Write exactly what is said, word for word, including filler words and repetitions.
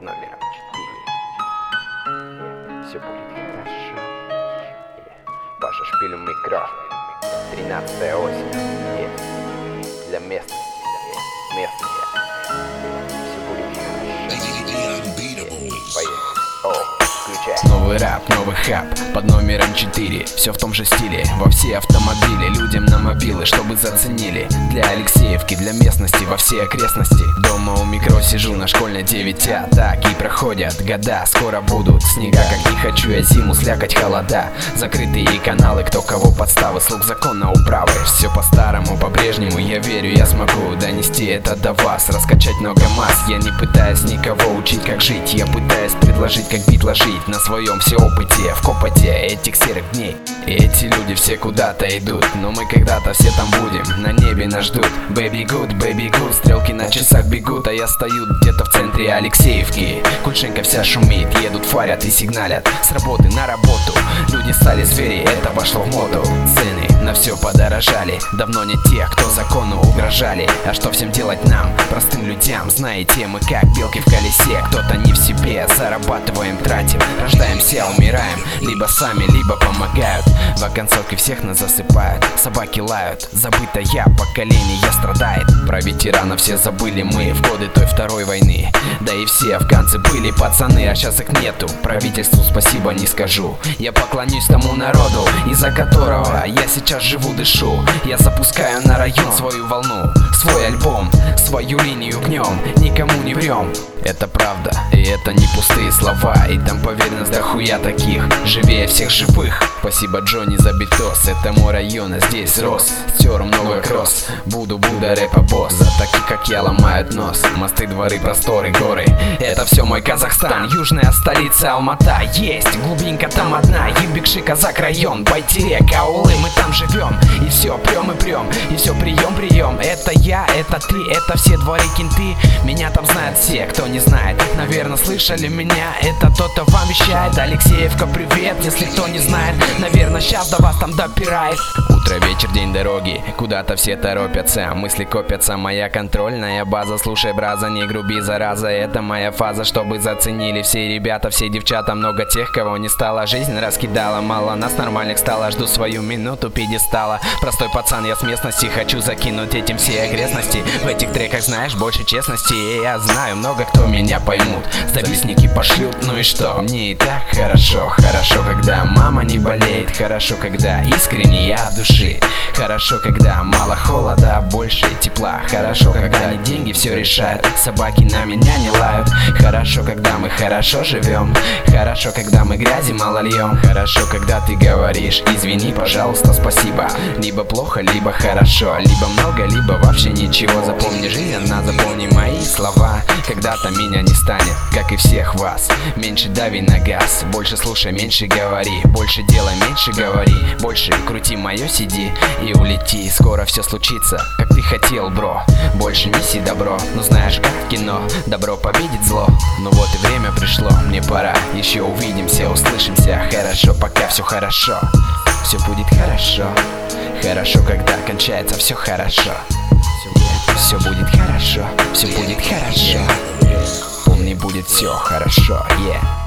под номером четыре. Yeah. Все будет хорошо. Yeah. Паша Шпиль у микро. Тринадцатая осень. Yeah. Для местности. Yeah. Местности. Все будет хорошо. Yeah. Поехали. О. Новый рэп, новый хаб под номером четыре. Все в том же стиле, во все автомобили, людям на мобилы, чтобы заценили. Для Алексеевки, для местности, во все окрестности. Дома у микро сижу на школьной девять А. Так и проходят года, скоро будут снега. Как не хочу я зиму, слякоть, холода. Закрытые каналы, кто кого подставы, слуг закона управы. Все по-старому, по-прежнему, я верю, я смогу донести это до вас. Раскачать много масс, я не пытаюсь никого учить, как жить. Я пытаюсь предложить, как бит ложить на своем все опыте, в копоте этих серых дней. И эти люди все куда-то идут, но мы когда-то все там будем, на небе нас ждут. Baby good, baby good, стрелки на часах бегут, а я стою где-то в центре Алексеевки. Кульшенька вся шумит, едут, фарят и сигналят с работы на работу. Люди стали звери, это вошло в моду. Цены на все подорожали, давно не тех, кто закону угрожали. А что всем делать нам, простым людям? Знаете, мы как белки в колесе, кто-то не в себе, зарабатываем, тратим. Рождаемся, умираем, либо сами, либо помогают. В оконцовке всех нас засыпают, собаки лают, забытое поколение страдает. Про ветеранов все забыли мы в годы той второй войны. Да и все афганцы были пацаны, а сейчас их нету. Правительству спасибо не скажу, я поклонюсь тому народу, из-за которого я сейчас живу, дышу. Я запускаю на район свою волну, свой альбом, свою линию гнем, никому не врем. Это правда, и это не пустые слова. И там поверенность дохуя таких, живее всех живых. Спасибо Джонни за битос, это мой район, а здесь рос. Стер много кросс, буду Будда рэпа босс. За таких как я ломают нос, мосты, дворы, просторы, горы. Это все мой Казахстан, южная столица Алмата. Есть глубинка там одна, Ебекши, Казак район, Байтерек, аулы, мы там живем. И все прем и прем, и все прием, прием. Это я, это ты, это все дворы, кенты. Меня там знают все, кто не знает, наверное, слышали меня. Это тот-то вам вещает. Алексеевка, привет, если кто не знает, наверное, сейчас до вас там допирает. Утро, вечер, день дороги, куда-то все торопятся, мысли копятся, моя контрольная база. Слушай, браза, не груби, зараза, это моя фаза, чтобы заценили все ребята, все девчата. Много тех, кого не стало, жизнь раскидала, мало нас нормальных стало. Жду свою минуту пьедестала. Простой пацан, я с местности, хочу закинуть этим все окрестности. В этих треках, знаешь, больше честности. И я знаю, много кто меня поймут, записники пошлют, ну и что? Мне и так хорошо, хорошо, когда мама не болеет. Хорошо, когда искренне я от души. Хорошо, когда мало холода, а больше тепла. Хорошо, когда не деньги все решают, собаки на меня не лают. Хорошо, когда мы хорошо живем. Хорошо, когда мы грязи мало льем. Хорошо, когда ты говоришь извини, пожалуйста, спасибо. Либо плохо, либо хорошо, либо много, либо вообще ничего. Запомни жизнь, она, запомни мои слова. Когда-то меня не станет, как и всех вас. Меньше дави на газ, больше слушай, меньше говори. Больше делай, меньше говори. Больше крути мое си ди и улети. Скоро все случится, как ты хотел, бро. Больше неси добро, ну знаешь, как в кино, добро победит зло. Ну вот и время пришло, мне пора. Еще увидимся, услышимся. Хорошо, пока все хорошо. Все будет хорошо. Хорошо, когда кончается все хорошо. Все будет хорошо, все будет хорошо. Помни, будет все хорошо, yeah.